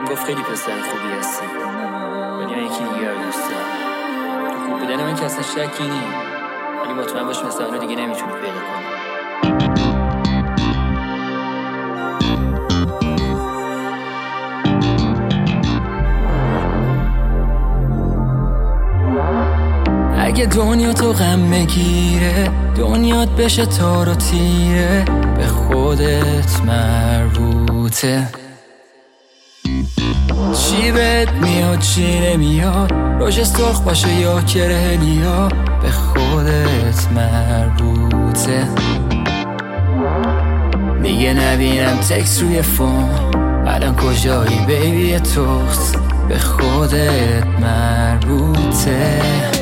گفت خیلی پسر خوبی هستی، ولی من یکی دیگه رو دوست دارم. تو خوب بودن من که اصلا شکی نی، ولی مطمئن باش مثل اونو دیگه نمیتونی پیدا کنی. اگه دنیا تو غم بگیره، دنیات بشه تار و تیره، به خودت مربوطه. چی بهت میاد چی نمیاد، روش سرخ باشه یا کرهلیا، به خودت مربوطه. دیگه نبینم تکس روی فون، الان کجایی بیبی توست، به خودت مربوطه.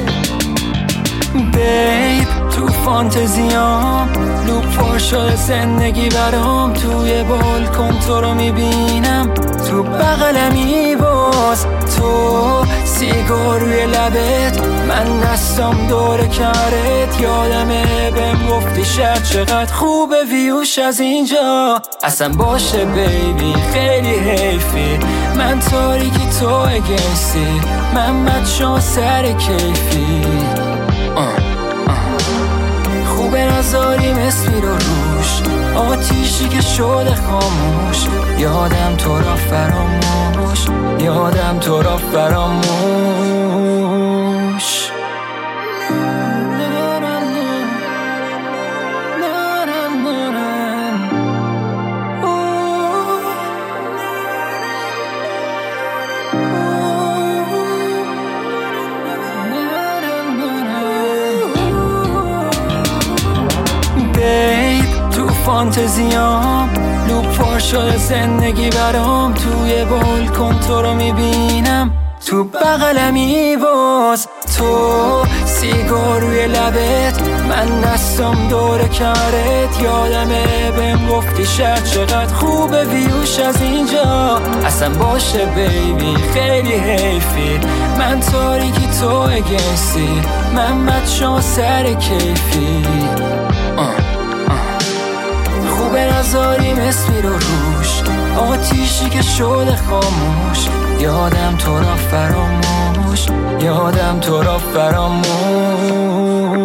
بیب تو فانتزیام لوپ پر شده زندگی برام، توی بالکن تو رو میبینم، تو بغلمی باز تو سیگار روی لبت، من دستم دور کرت، یادمه بهم گفتی شب چقدر خوبه ویوش از اینجا. اصلا باشه بیبی خیلی حیفی، من تاریکی تو اگنسی، من بچه‌ها سر کیفی. خوبه نذاریم اسمی رو روش، آتیشی که شده خاموش، یادم تو را فراموش، یادم تو را فراموش. فانتزیام لوپ پر شده زندگی برام، توی بالکن تو رو میبینم، تو بغلمی باز تو سیگار روی لبت، من دستم دور کرت، یادمه بهم گفتی شب چقدر خوبه ویوش از اینجا. اصلا باشه بیبی خیلی حیفی، من تاریکی تو اگنسی، من بچه‌ها سر کیفی. خوبه نذاریم اسمی رو روش، آتیشی که شده خاموش، یادم تو را فراموش، یادم تو را فراموش.